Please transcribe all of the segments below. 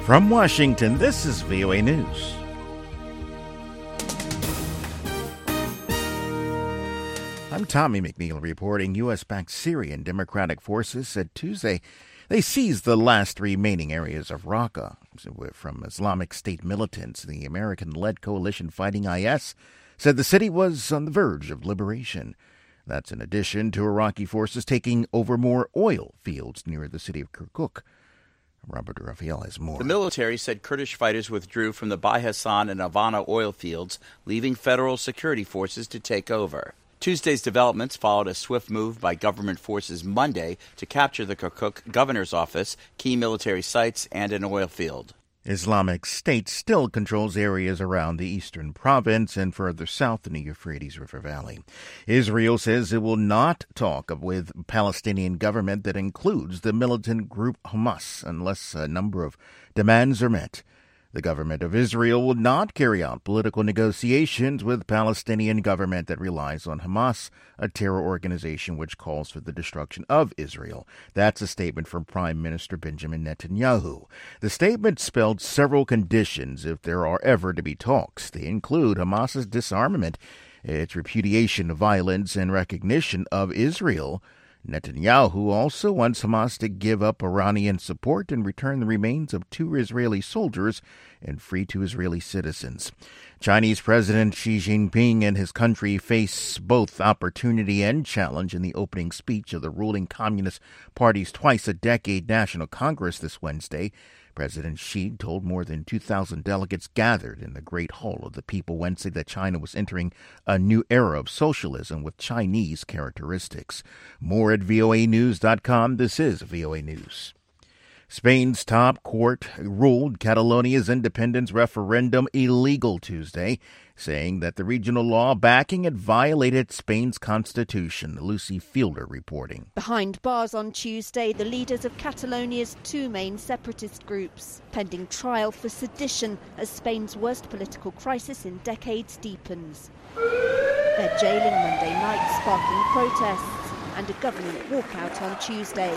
From Washington, this is VOA News. I'm Tommy McNeil reporting. U.S.-backed Syrian Democratic Forces said Tuesday they seized the last remaining areas of Raqqa from Islamic State militants. The American-led coalition fighting IS said the city was on the verge of liberation. That's in addition to Iraqi forces taking over more oil fields near the city of Kirkuk. Robert Raphael has more. The military said Kurdish fighters withdrew from the Bahassan and Havana oil fields, leaving federal security forces to take over. Tuesday's developments followed a swift move by government forces Monday to capture the Kirkuk governor's office, key military sites, and an oil field. Islamic State still controls areas around the eastern province and further south in the Euphrates River Valley. Israel says it will not talk with Palestinian government that includes the militant group Hamas unless a number of demands are met. The government of Israel will not carry out political negotiations with Palestinian government that relies on Hamas, a terror organization which calls for the destruction of Israel. That's a statement from Prime Minister Benjamin Netanyahu. The statement spelled several conditions if there are ever to be talks. They include Hamas's disarmament, its repudiation of violence, and recognition of Israel. Netanyahu also wants Hamas to give up Iranian support and return the remains of 2 Israeli soldiers and free 2 Israeli citizens. Chinese President Xi Jinping and his country face both opportunity and challenge in the opening speech of the ruling Communist Party's twice-a-decade National Congress this Wednesday. President Xi told more than 2,000 delegates gathered in the Great Hall of the People Wednesday that China was entering a new era of socialism with Chinese characteristics. More at voanews.com. This is VOA News. Spain's top court ruled Catalonia's independence referendum illegal Tuesday, saying that the regional law backing it violated Spain's constitution. Lucy Fielder reporting. Behind bars on Tuesday, the leaders of Catalonia's 2 main separatist groups, pending trial for sedition as Spain's worst political crisis in decades deepens. They're jailing Monday night, sparking protests and a government walkout on Tuesday.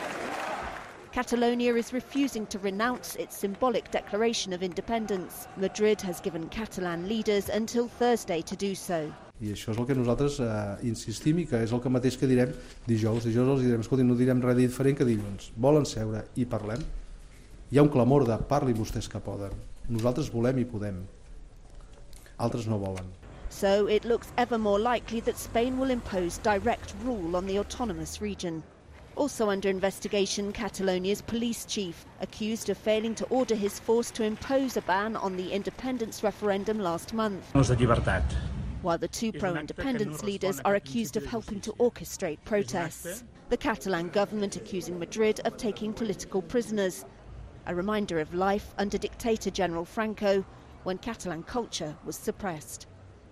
Catalonia is refusing to renounce its symbolic declaration of independence. Madrid has given Catalan leaders until Thursday to do so. I això és el que nosaltres insistim i que és el que mateix que direm dijous. Dijous els direm, escolti, no direm res diferent que dilluns. Volen seure i parlem? Hi ha un clamor de parli vostès que poden. Nosaltres volem i podem. Altres no volen. So it looks ever more likely that Spain will impose direct rule on the autonomous region. Also under investigation, Catalonia's police chief, accused of failing to order his force to impose a ban on the independence referendum last month. While the 2 pro-independence leaders are accused of helping to orchestrate protests. The Catalan government accusing Madrid of taking political prisoners. A reminder of life under dictator General Franco, when Catalan culture was suppressed.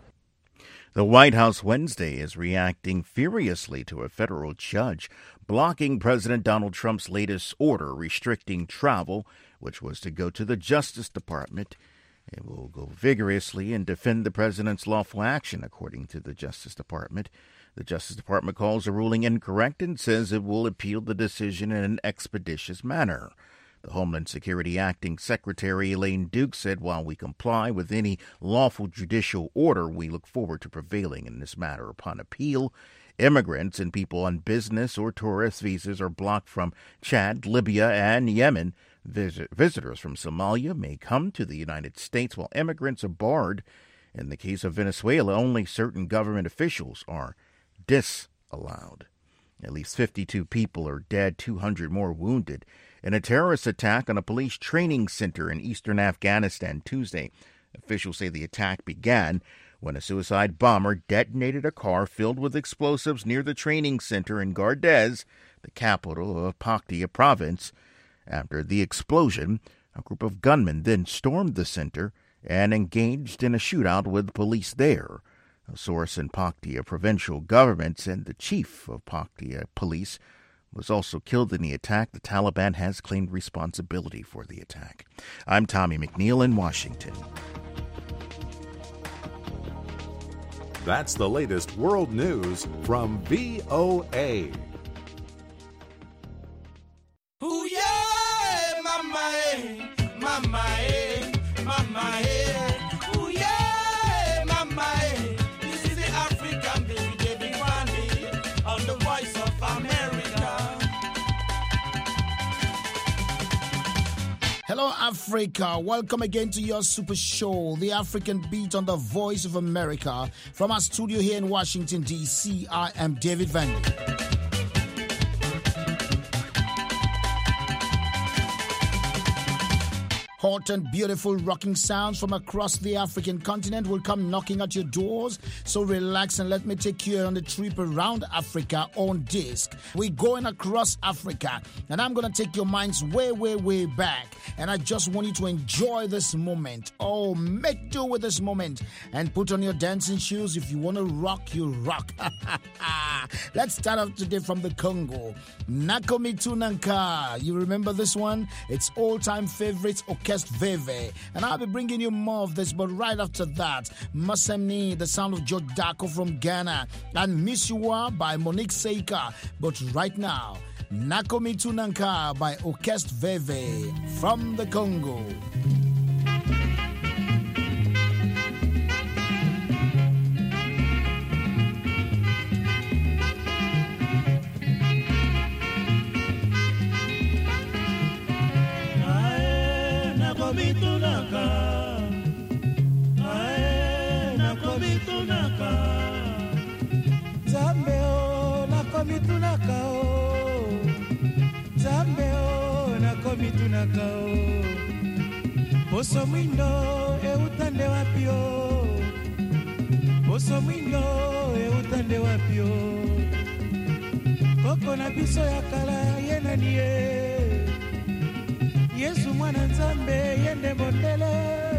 The White House Wednesday is reacting furiously to a federal judge blocking President Donald Trump's latest order restricting travel, which was to go to the Justice Department. It will go vigorously and defend the president's lawful action, according to the Justice Department. The Justice Department calls the ruling incorrect and says it will appeal the decision in an expeditious manner. The Homeland Security Acting Secretary Elaine Duke said, while we comply with any lawful judicial order, we look forward to prevailing in this matter. Upon appeal, immigrants and people on business or tourist visas are blocked from Chad, Libya, and Yemen. Visitors from Somalia may come to the United States, while immigrants are barred. In the case of Venezuela, only certain government officials are disallowed. At least 52 people are dead, 200 more wounded in a terrorist attack on a police training center in eastern Afghanistan Tuesday. Officials say the attack began when a suicide bomber detonated a car filled with explosives near the training center in Gardez, the capital of Paktia province. After the explosion, a group of gunmen then stormed the center and engaged in a shootout with police there. A source in Paktia provincial government said the chief of Paktia police was also killed in the attack. The Taliban has claimed responsibility for the attack. I'm Tommy McNeil in Washington. That's the latest world news from VOA. Ooh, yeah, mama, Hello, Africa. Welcome again to your super show, The African Beat on the Voice of America. From our studio here in Washington, D.C., I am David Van. Hot and beautiful rocking sounds from across the African continent will come knocking at your doors. So relax and let me take you on a trip around Africa on disc. We're going across Africa and I'm going to take your minds way, way, way back. And I just want you to enjoy this moment. Oh, make do with this moment and put on your dancing shoes. If you want to rock, you rock. Let's start off today from the Congo. Nakomitu Nanka. You remember this one? It's all-time favorite Orchestre Veve. And I'll be bringing you more of this, but right after that, Masemni, the sound of Joe Dako from Ghana, and Miss You Are by Monique Seika. But right now, Nakomitu Nanka by Orchestre Veve from the Congo. Nakomitunaka, ae, nakomitunaka. Zambe o, nakomitunaka o. Zambe o, nakomitunaka o. Poso mwindo, utande wapi o. Poso mwindo, utande wapi o. Koko na biso ya kala, yena niye. Yesu mwana nzambe yende mondele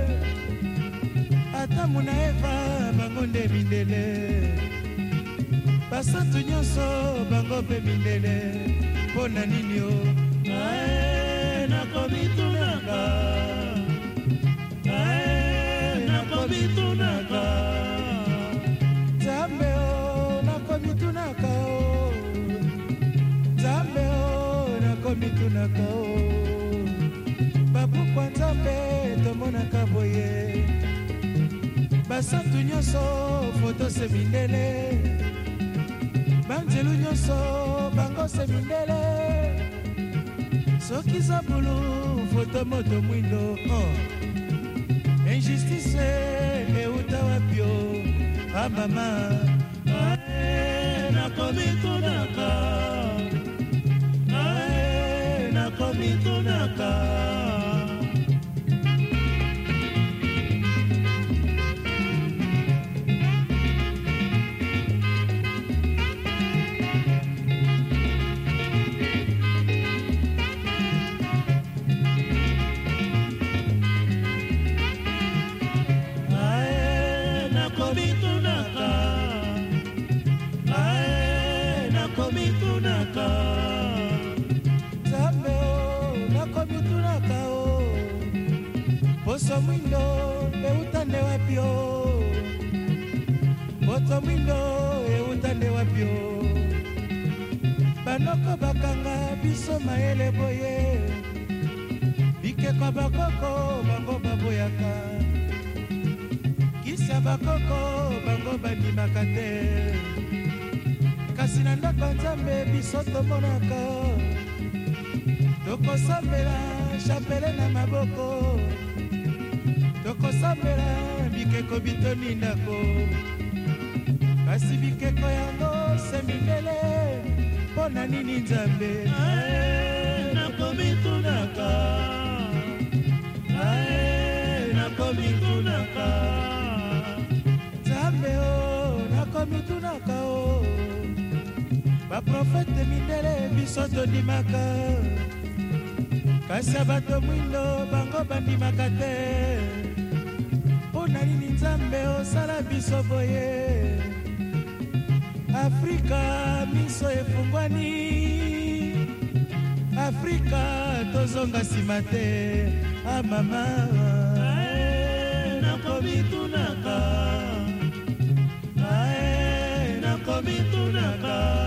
ata muna Eva bango nde mindele basantu nyonso bango pe mindele pona nini o ae nakomitunaka ae nakomitunaka nzambe o nakomitunaka o nzambe o nakomitunaka o Kwa nzambe tomonaka boye basantu nyonso foto se mindele banzelu nyonso bango se mindele soki zabulu foto moto mwindo injustice euta wapi o mama ae nakomitunaka ae nakomitunaka Poso mwindo, utande wapi o. Poso mwindo, utande wapi o. Banoko bakanga biso maele boye. Bike kwa bakoko bango baboyaka. Kisa bakoko bango bandimaka te. Kasi na ndako nzambe biso tomonaka. Tokosambela chapele na maboko. Tokosambela bikeko bitoni ndako kasi bikeko yango semindele pona nini nzambe ae nakomitunaka ae nakomitunaka nzambe o nakomitunaka o baprofete mindele biso tondimaka kasi abato mwindo bango bandimaka te pona nini nzambe osala biso boye Afrika miso efungwani Afrika tozonga nsima te mama ae nakomitunaka ae nakomitunaka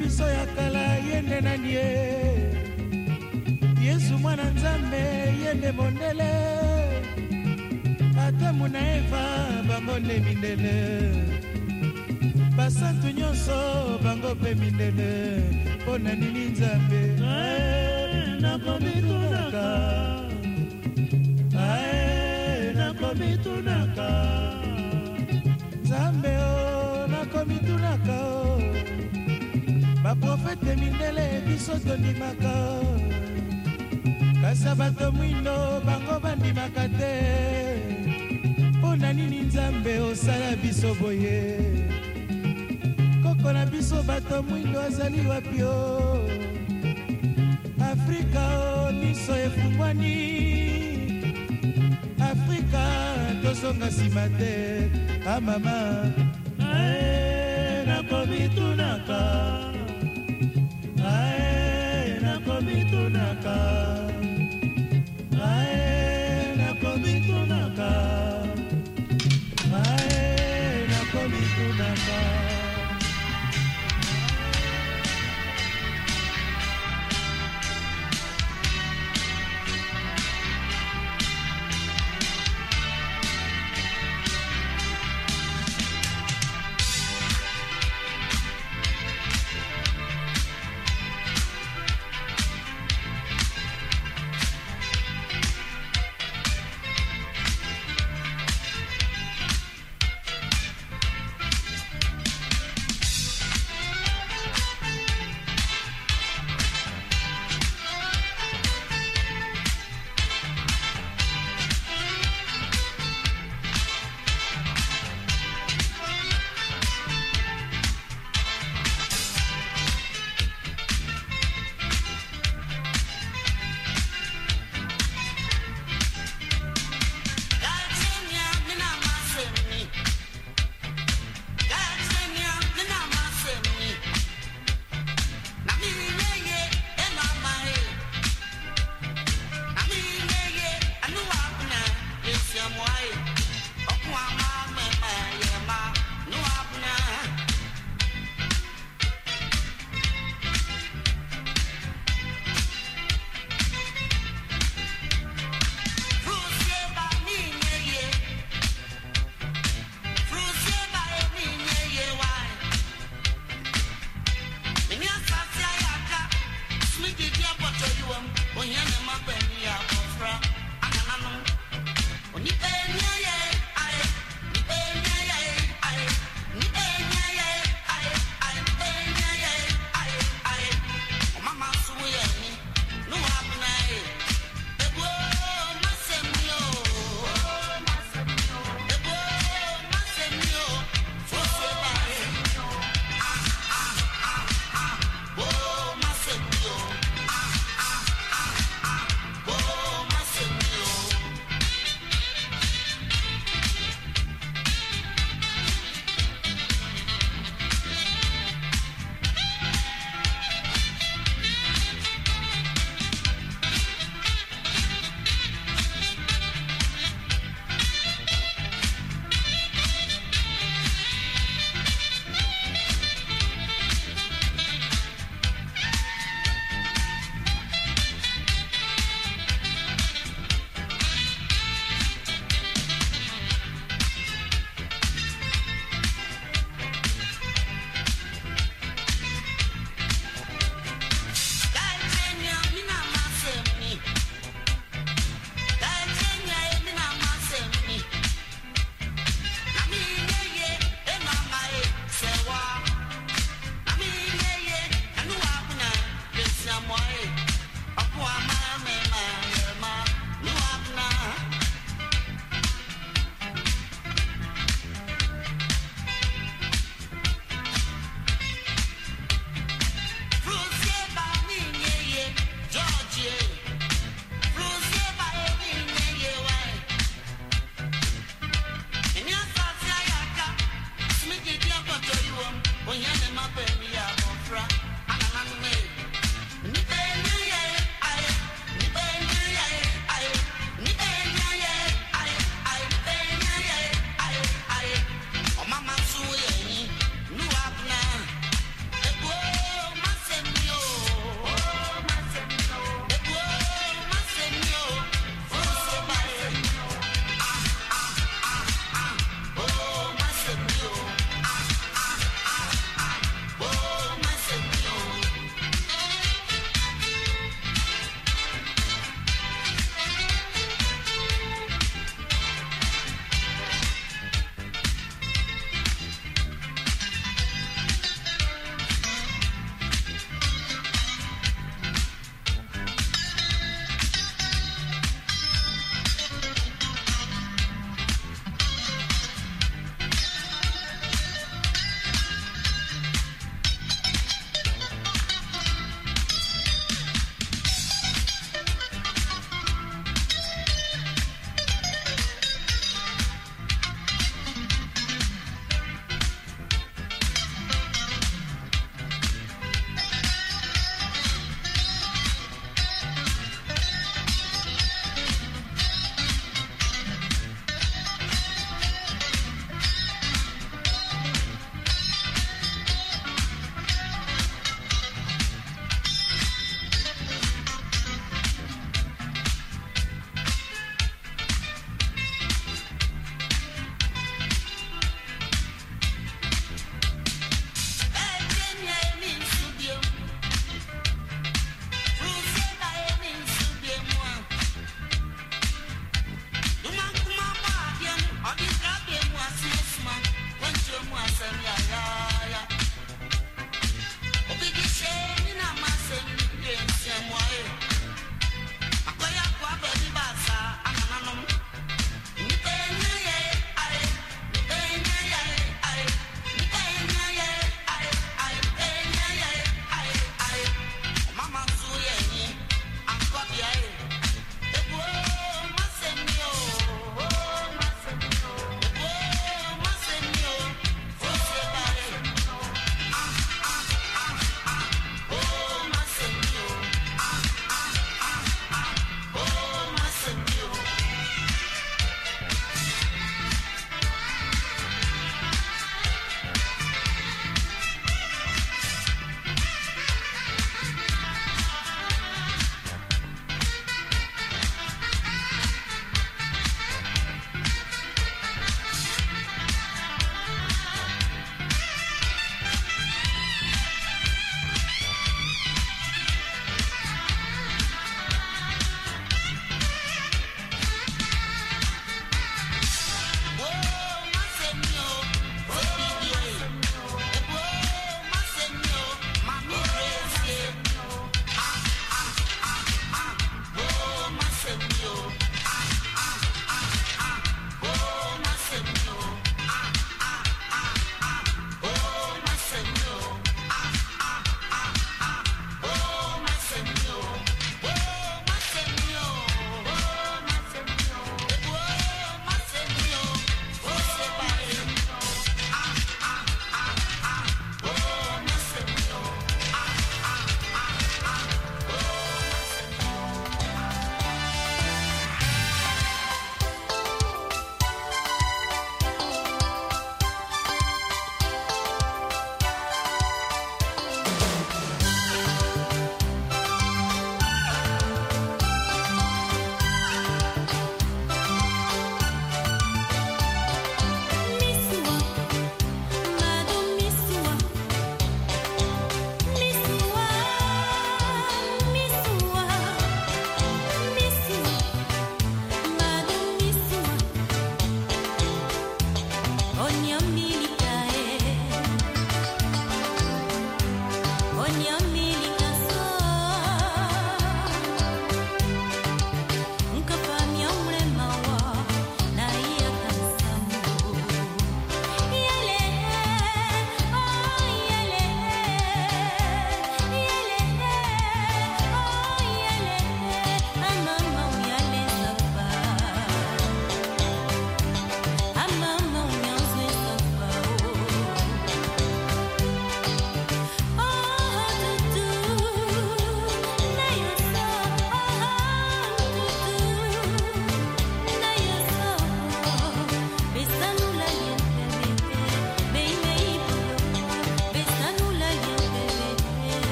biso ya kala yende nani ye Yesu mwana nzambe yende mondele Adamu na Eva bango nde mindele basantu nyonso bango pe mindele mpona nini nzambe nakomitunaka nzambe o nakomitunaka o baprofete mindele biso tondimaka kasa bato mwindo bango bandimaka te mpona nini nzambe osala biso boye koko na biso bato mwindo azali wapi o Afrika o miso efungwani Afrika tozonga nsima te amama nakomitunaka nakomitunaka nakomitunaka nakomitunaka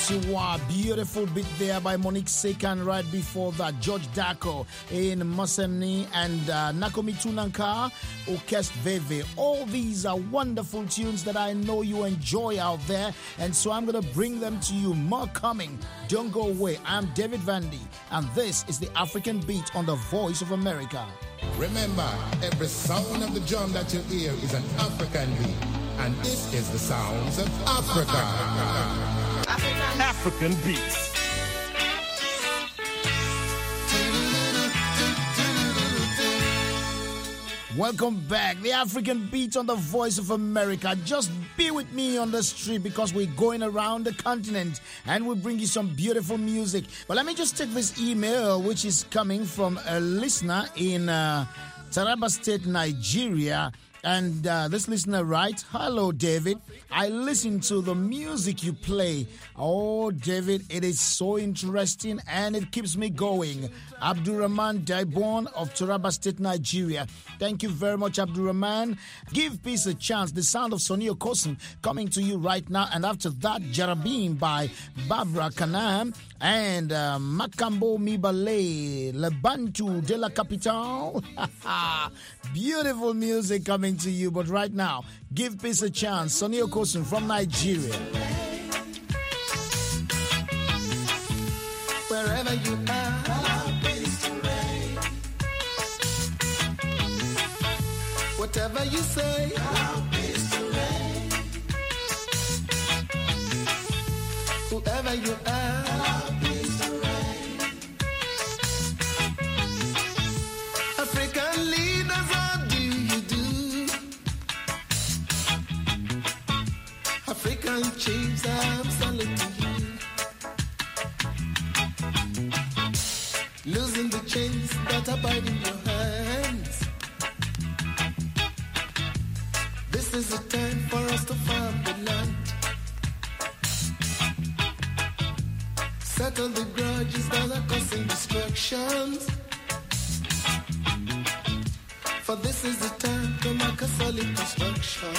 Siwa. Beautiful beat there by Monique Sekan. Right before that, George Dako in Masemni and Nakomi Tunanka, Orkest Veve. All these are wonderful tunes that I know you enjoy out there, and so I'm going to bring them to you. More coming. Don't go away. I'm David Vandy, and this is the African Beat on the Voice of America. Remember, every sound of the drum that you hear is an African beat, and this is the sounds of Africa. African Beats. Welcome back. The African Beat on the Voice of America. Just be with me on the street because we're going around the continent and we'll bring you some beautiful music. But let me just take this email, which is coming from a listener in Taraba State, Nigeria. And this listener writes, "Hello, David. I listen to the music you play. Oh, David, it is so interesting and it keeps me going. Abdurrahman Daibon of Taraba State, Nigeria." Thank you very much, Abdurrahman. Give peace a chance. The sound of Sonny Okosun coming to you right now. And after that, Jarabin by Barbara Kanam and Makambo Mibale, Lebantu de la Capitale. Beautiful music coming to you. But right now, give peace a chance. Sonny Okosun from Nigeria. Wherever you are, peace to reign. Whatever you say, peace to reign. Whoever you are, peace to reign. African leaders, how do you do? African chiefs, I'm saluting you. Losing the chains that are biting your hands. This is the time for us to farm the land. Settle the grudges that are causing destructions. For this is the time to make a solid construction.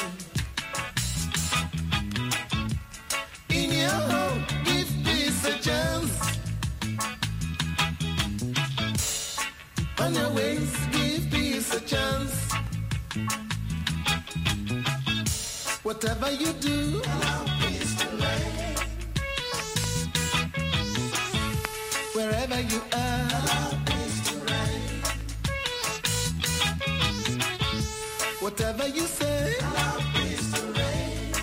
In your home, give peace a chance. On your ways, give peace a chance. Whatever you do, allow peace to reign. Wherever you are, allow peace to reign. Whatever you say, allow peace to reign.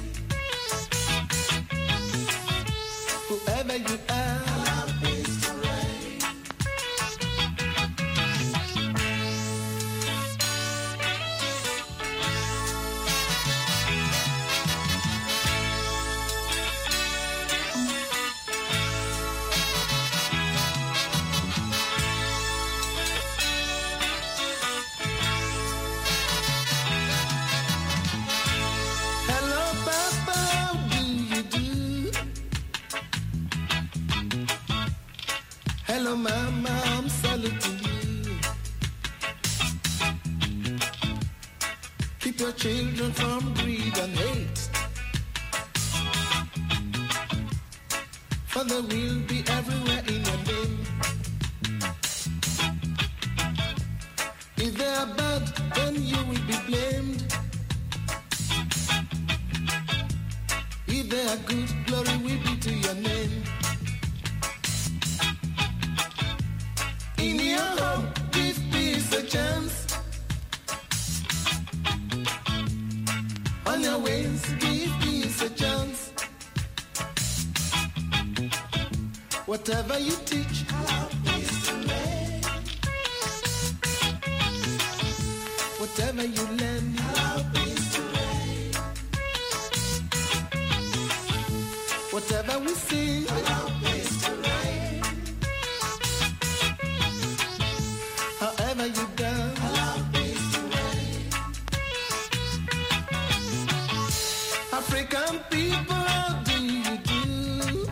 Whoever you are, allow peace to reign. Hello, Papa, how do you do? Hello, Mama, I'm saluting you. Keep your children from greed and hate, for they will be everywhere in your name. If they are bad, then you will be blamed. If they are good, glory will be to your name. In your home, give peace a chance. On your ways, give peace a chance. Whatever you teach, allow peace to reign. Whatever you learn, allow peace to reign. Whatever we sing, allow peace to reign. However you dance, allow peace to reign. African people, how do you do?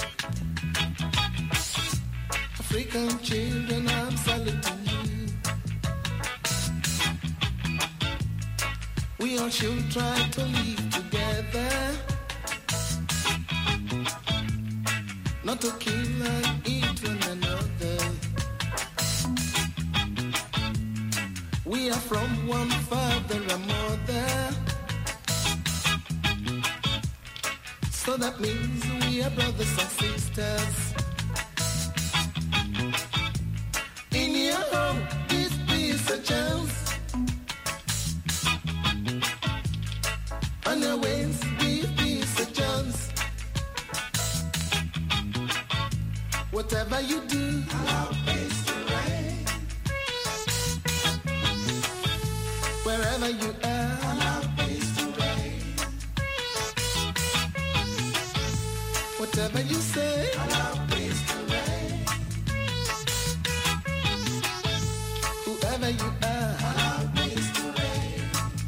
African children, I'm saluting you. We all should try to live together. not to kill and eat one another. We are from one father and mother. So that means we are brothers and sisters. In your home, this is a chance. On your ways, this is a chance. Whatever you do, allow peace to reign. Wherever you are, allow peace to reign. Whatever you say, allow peace to reign. Whoever you are, allow peace to reign.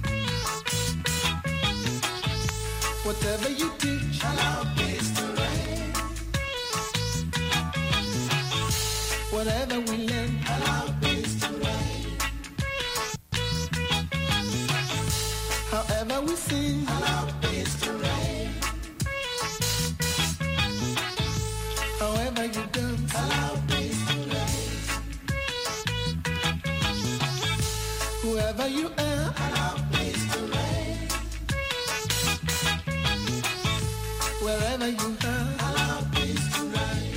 Whatever you teach, allow peace to reign. Whatever we learn, allow peace to reign. However we sing, allow peace to reign. However you dance, allow peace to reign. Whoever you are, allow peace to reign. Wherever you are, allow peace to reign.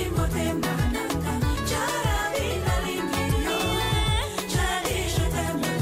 Charabi,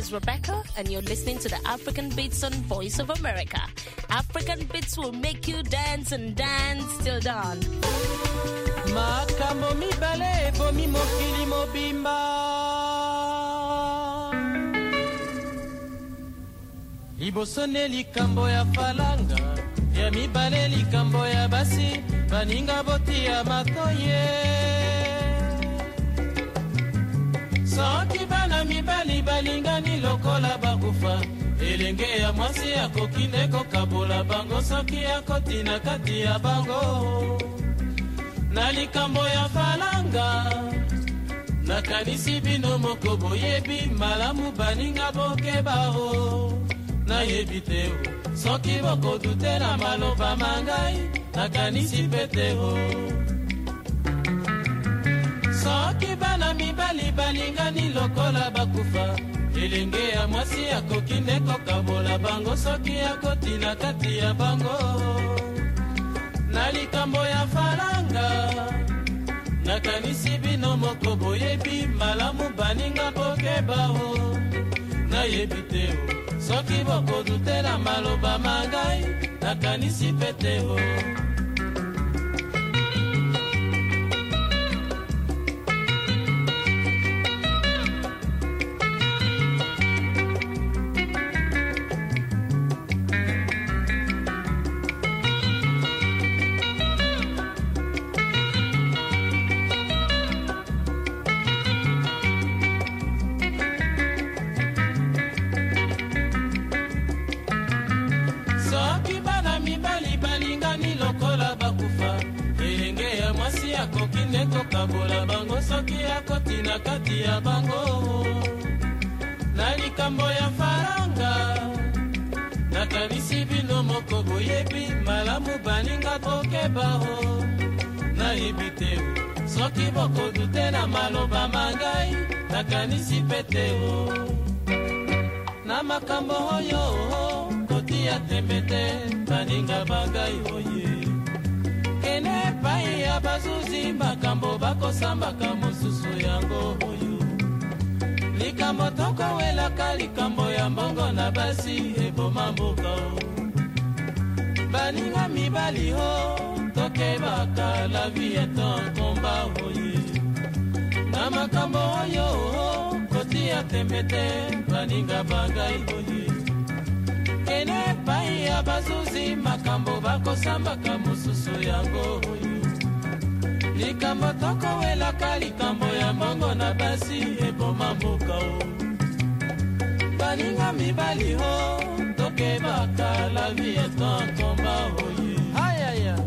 is Rebecca, and you're listening to the African Beats on Voice of America. African Beats will make you dance and dance till dawn. Makambo mibale bomi mokili mobimba Libosone likambo ya falanga ya mibale likambo ya basi baninga boti ya matoye Soki bana mibali balingani lokola bakufa elenge ya mwasi ya kokine kokabola bango soki ya kotina kati ya bango na likambo ya falanga na kanisi bino moko boyebi malamu baninga bokebao na yebiteo soki boko dute na maloba mangai na kanisi peteo soki bana mibali balingani lokola bakufa elenge ya mwasi ya kokine kokabola bango soki ya kotina kati ya bango na likambo ya falanga na kanisi bino moko boyebi malamu baninga bokebao na yebiteo soki boko dutela maloba mangai na kanisi peteo kokabola bango soki ya kotina kati ya bango na likambo ya faranga na kanisi bino moko boyebi malamu baninga bokebao na yebiteo soki boko dute na maloba mangai na kanisi peteo na makambo oyo koti ya tembete baninga bangai oye Kene pai ya bazuzi makambo bako sambaka mususu yango oyo Likambo toko welaka likambo ya mbongo na basi ebo mamboka o Baninga mibali ho toke baka la vie est un combat oye Na makambo oyo koti ya tembete baninga bangai oye Kene pai ya bazuzi makambo bako sambaka mususu yango oyo Likambo toko welaka likambo ya mbongo na basi eboma mboka o Baninga mibali ho toke baka la vie est un combat oye Aïe aïe aïe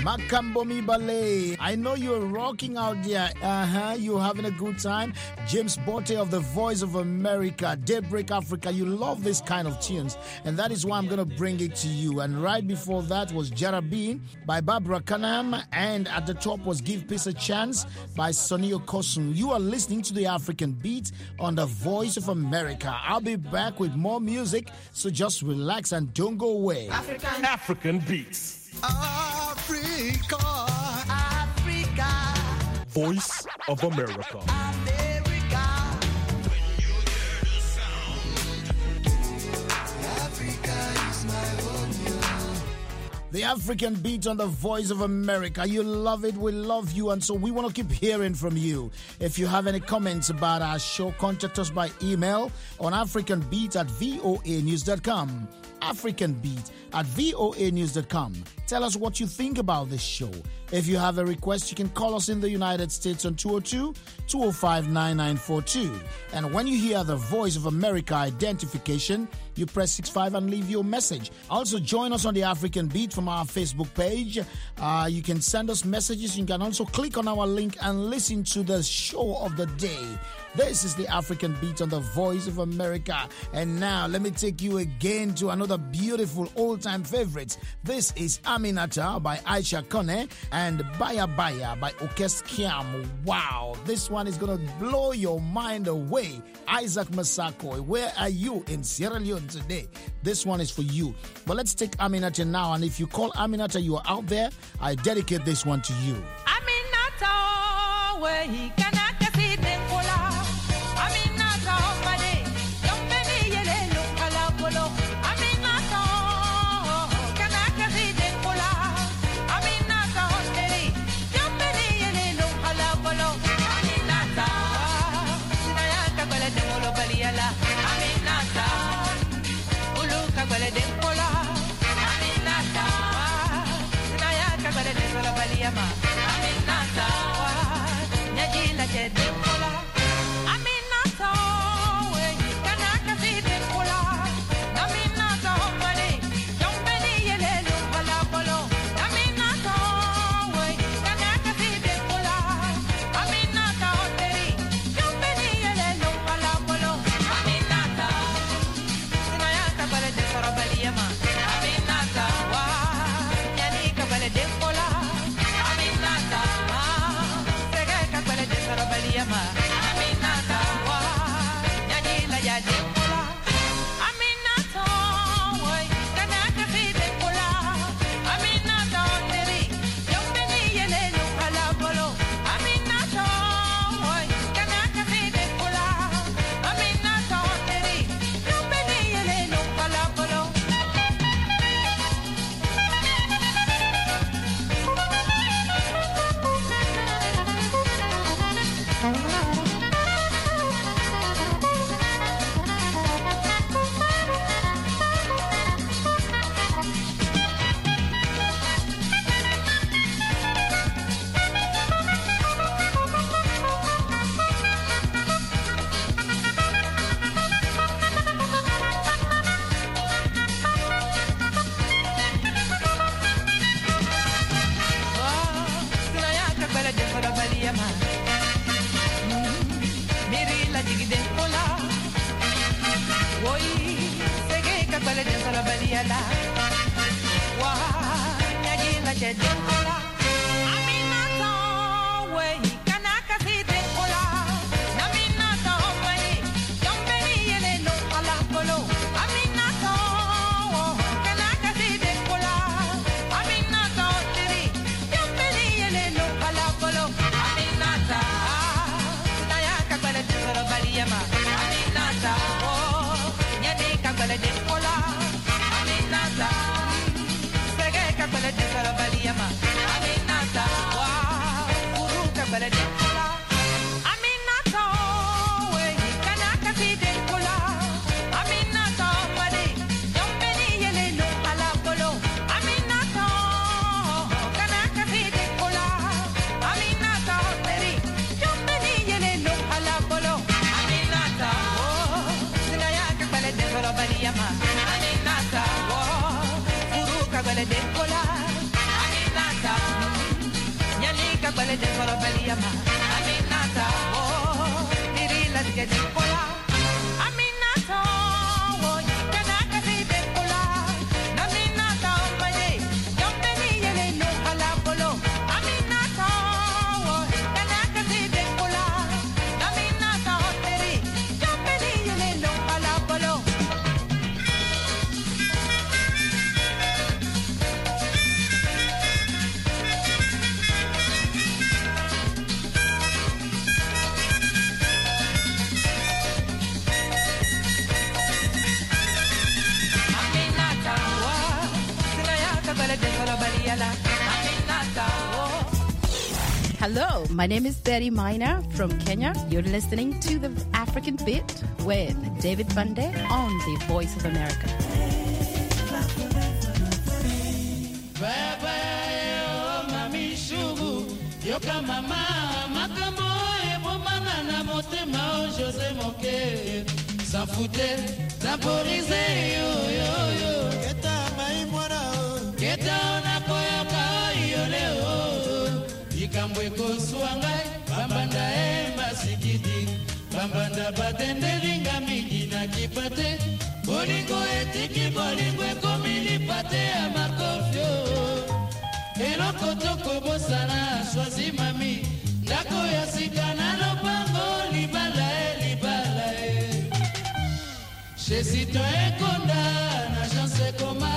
Makambomi Ballet. I know you're rocking out there. You're having a good time. James Botte of the Voice of America, Daybreak Africa. You love this kind of tunes, and that is why I'm going to bring it to you. And right before that was Jarabin by Barbara Canham, and at the top was Give Peace a Chance by Sonny Okosun. You are listening to the African Beat on the Voice of America. I'll be back with more music, so just relax and don't go away. African Beats. Africa. Voice of America. America. When you hear the sound, Africa is my home. The African Beat on the Voice of America. You love it, we love you, and so we want to keep hearing from you. If you have any comments about our show, contact us by email on africanbeat@voanews.com. africanbeat@voanews.com. Tell us what you think about this show. If you have a request, you can call us in the United States on 202-205-9942. And when you hear the Voice of America identification, you press 65 and leave your message. Also, join us on the African Beat from our Facebook page. You can send us messages. You can also click on our link and listen to the show of the day. This is the African Beat on the Voice of America. And now, let me take you again to another beautiful all-time favorite. This is Aminata by Aisha Kone and Baya Baya by Orkest Kiam. Wow, this one is going to blow your mind away. Isaac Masako, where are you in Sierra Leone today? This one is for you. But let's take Aminata now. And if you call Aminata, you are out there, I dedicate this one to you. Aminata, where he can Aminata, kale de solo beliama. Aminata oh, dirila de kola. Aminata oh, kana kale de kola. Aminata oh, baye, yombeni yele no kala polo. Aminata oh, kana kale de kola. Aminata oh, teri, yombeni yele no kala polo. Hello, my name is Betty Miner from Kenya. You're listening to The African Bit with David Bunde on the Voice of America. Yoka mama makambo ebomana na motema José Moke sans fouter temporiser yo yo yo keta mai mwana keta na koyoka yo leo ikambwe koswanga bambanda masikiti bambanda batendelinga mingi na kipate bolingo etiki bolingo komili pate ya makofio eloko toko bosana choisi mami ndako ya sikana lopango libala chez citoyen konda na chance koma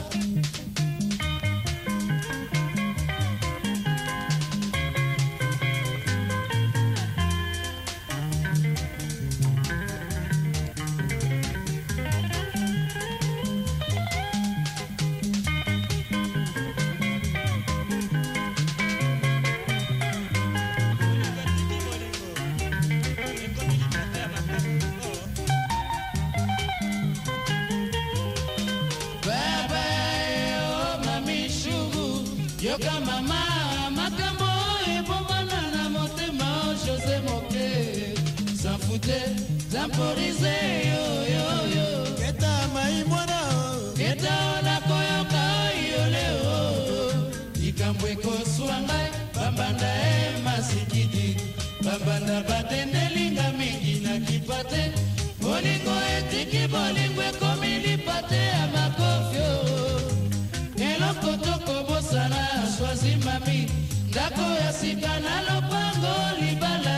yoka mama makambo ebomana na motema José Moke sans fouter temporiser yo yo yo keta mai mwana keta na koyoka yo leo ikambwe koswanga bambanda masikidi bambanda batendelinga mingi na kipate bolingo etiki bolingo komili pate ya makofio eloko toko bosana choisi mami ndako ya sikana lopango libala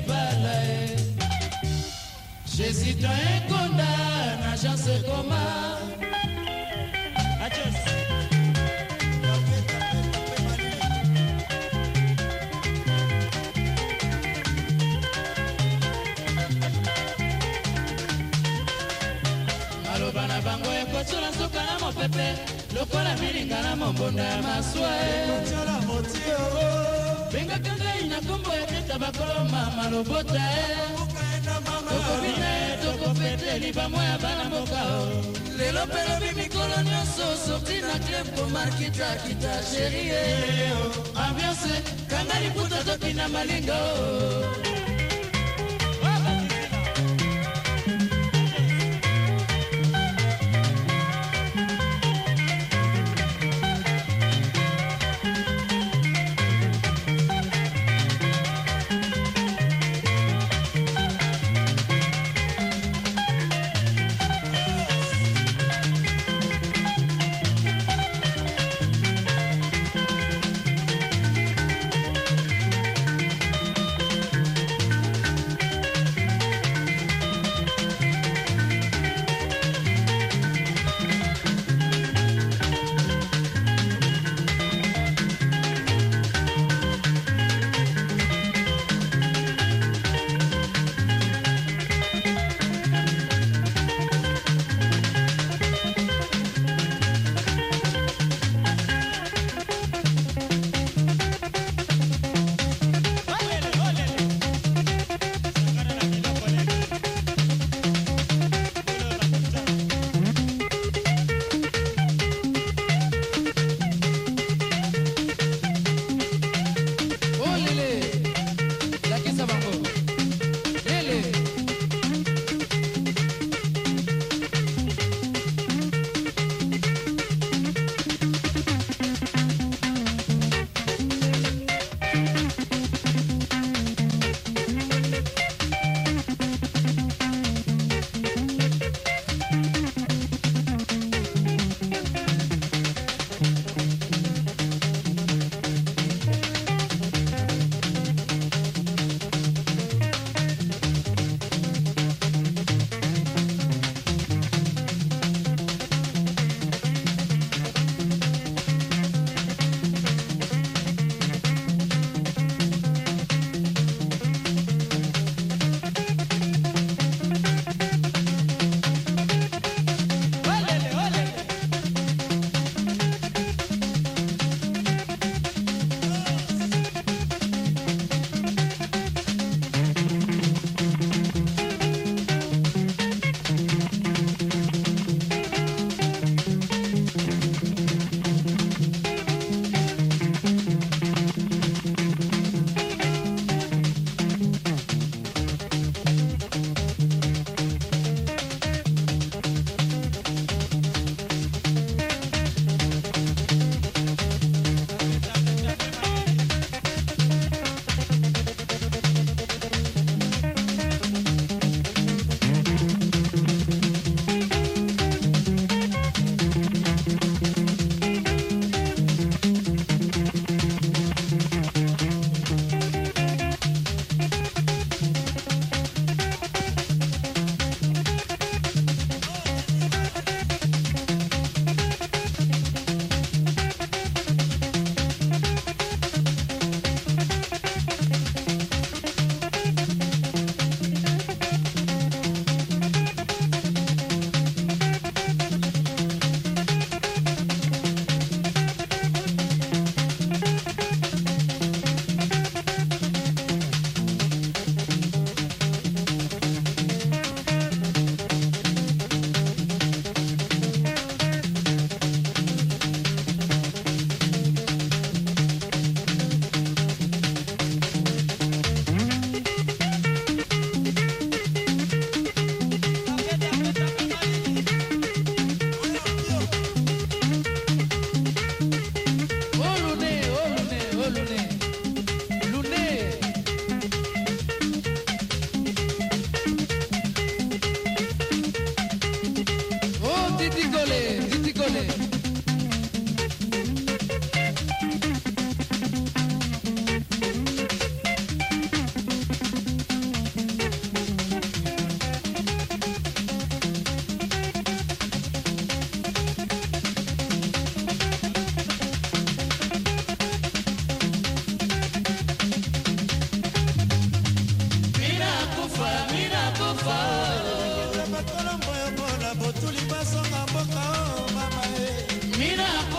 chez citoyen konda na chance koma maloba na bango ekotsula nzoka na mopepe lokola milinga na mombonda ya maswa kotsala motio bengaka ngai na kombo ya teta bakoloma malobota tokobina tokopete libamo ya bana mboka lelo pelobi mikolo nyonso sorti na club komarkitakita sherie ambiance kanga liputa tokina malinga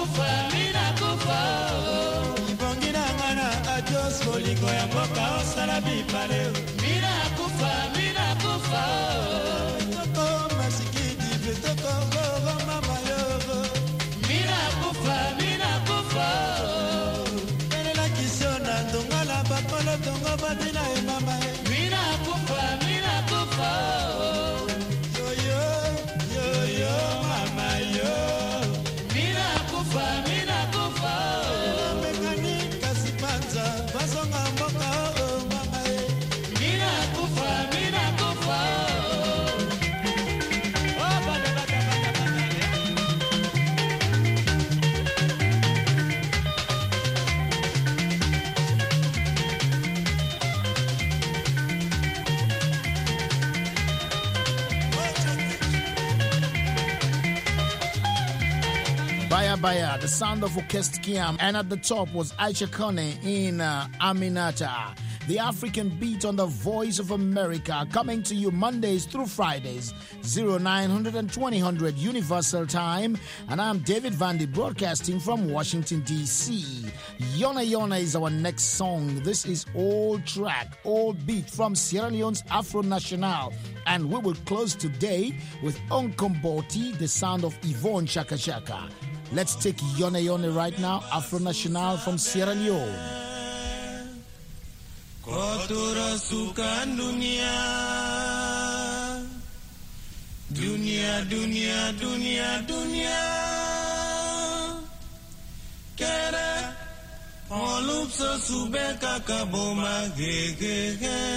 kufa ibongina ngana ajos bolingo ya mboka osala bipale mina kufa toko masikidi petoko gogo mama yogo mina kufa pelela kisona ndongala bakolo tongo babina e mama e mina kufa yo mama yo mina kufa mekani kasipanza basonga mboka mama e mina kufa oh bada Baya Baya, the sound of Orchestra Kiam, and at the top was Aisha Kone in Aminata. The African Beat on the Voice of America, coming to you Mondays through Fridays, 0900 and 2000 Universal Time. And I'm David Vandy, broadcasting from Washington, D.C. Yona Yona is our next song. This is old track, old beat from Sierra Leone's Afro National. And we will close today with Onkomboti, the sound of Yvonne Chaka Chaka. Let's take Yona Yona right now, Afro National from Sierra Leone. Kotora sukan dunia Kere olup so sube kakaboma gege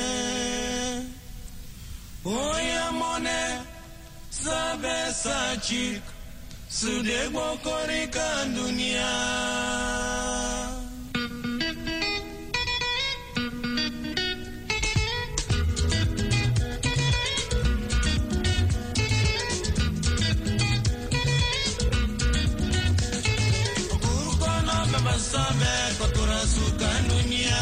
Oya mone sabe sachik Sude bokorikan dunia Sabe kotora sukan dunia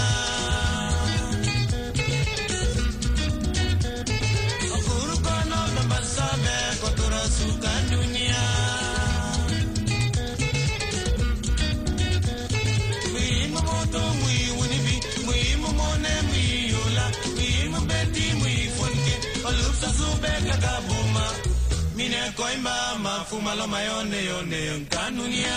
Okuru kono bamba sabe kotora sukan dunia Mui momoto mui unibi mui momone mui yola mui mbeti mui fonke olupsa sube kakabuma mine koimba mafuma lo mayone yone kanunia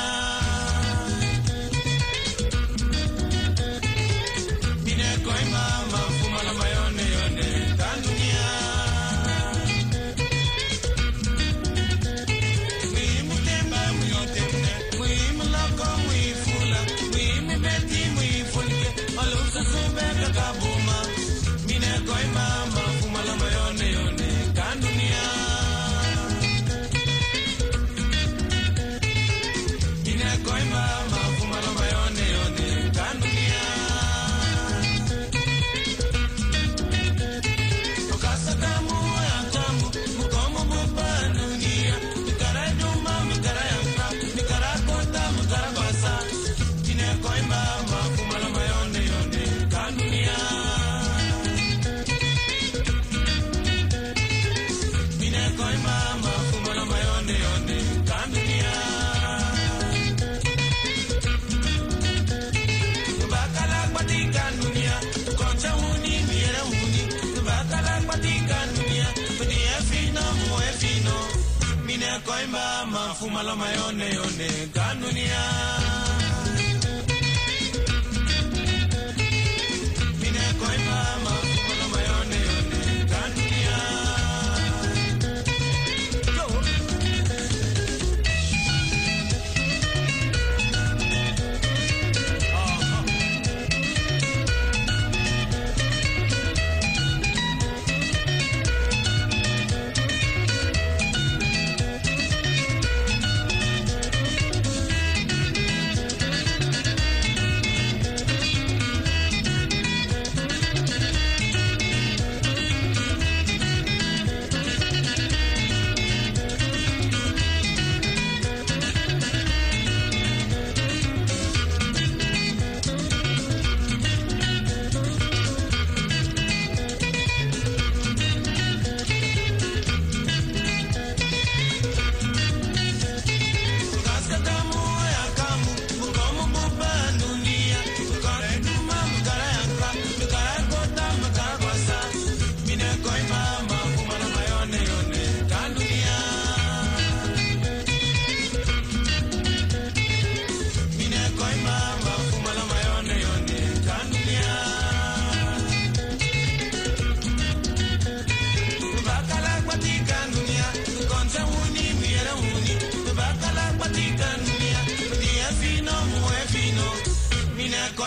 Koimba mafuma lo mayone yone kanunia Mine koimba mafuma lo mayone yone kanunia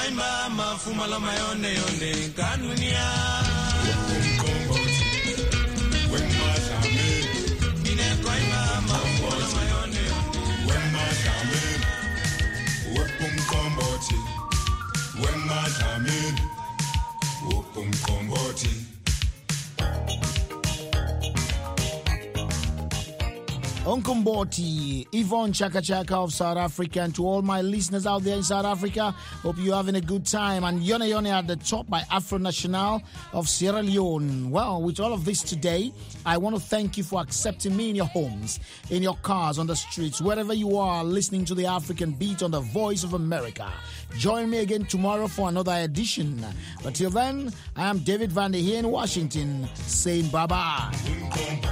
mama fumala mayone yone kanunia ine koi mama fumala mayone wema dame wepum komboti wema dame wepum komboti. Onkomboti, Yvonne Chaka Chaka of South Africa, and to all my listeners out there in South Africa, hope you're having a good time. And Yone Yone at the top by Afro National of Sierra Leone. Well, with all of this today, I want to thank you for accepting me in your homes, in your cars, on the streets, wherever you are listening to the African Beat on the Voice of America. Join me again tomorrow for another edition. But till then, I am David Vande here in Washington saying bye-bye.